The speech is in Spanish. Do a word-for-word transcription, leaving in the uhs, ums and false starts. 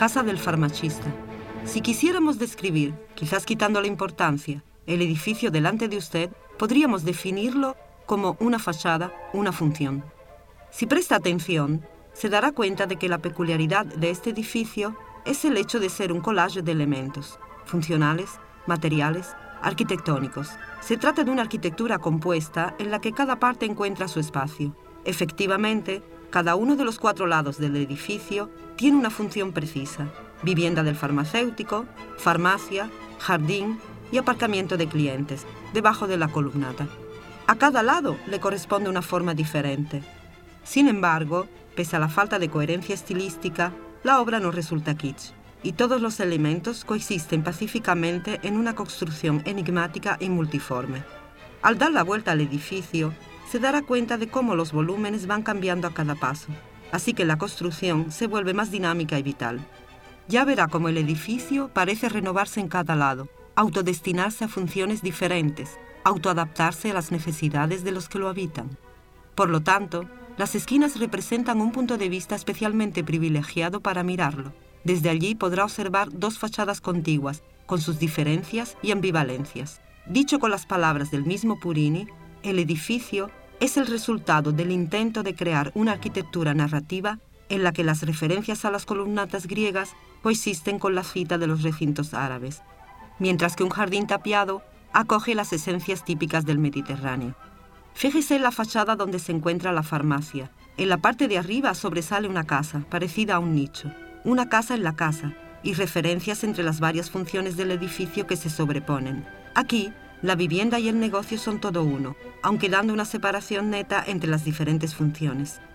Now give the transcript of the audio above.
casa del farmacista. Si quisiéramos describir, quizás quitando la importancia, el edificio delante de usted, podríamos definirlo como una fachada, una función. Si presta atención, se dará cuenta de que la peculiaridad de este edificio es el hecho de ser un collage de elementos, funcionales, materiales, arquitectónicos. Se trata de una arquitectura compuesta en la que cada parte encuentra su espacio. Efectivamente, cada uno de los cuatro lados del edificio tiene una función precisa: vivienda del farmacéutico, farmacia, jardín y aparcamiento de clientes, debajo de la columnata. A cada lado le corresponde una forma diferente. Sin embargo, pese a la falta de coherencia estilística, la obra no resulta kitsch, y todos los elementos coexisten pacíficamente en una construcción enigmática y multiforme. Al dar la vuelta al edificio, se dará cuenta de cómo los volúmenes van cambiando a cada paso, así que la construcción se vuelve más dinámica y vital. Ya verá cómo el edificio parece renovarse en cada lado, autodestinarse a funciones diferentes, autoadaptarse a las necesidades de los que lo habitan. Por lo tanto, las esquinas representan un punto de vista especialmente privilegiado para mirarlo. Desde allí podrá observar dos fachadas contiguas, con sus diferencias y ambivalencias. Dicho con las palabras del mismo Purini, el edificio es el resultado del intento de crear una arquitectura narrativa en la que las referencias a las columnatas griegas coexisten con la cita de los recintos árabes, mientras que un jardín tapiado acoge las esencias típicas del Mediterráneo. Fíjese en la fachada donde se encuentra la farmacia. En la parte de arriba sobresale una casa, parecida a un nicho. Una casa en la casa, y referencias entre las varias funciones del edificio que se sobreponen. Aquí, la vivienda y el negocio son todo uno, aunque dando una separación neta entre las diferentes funciones.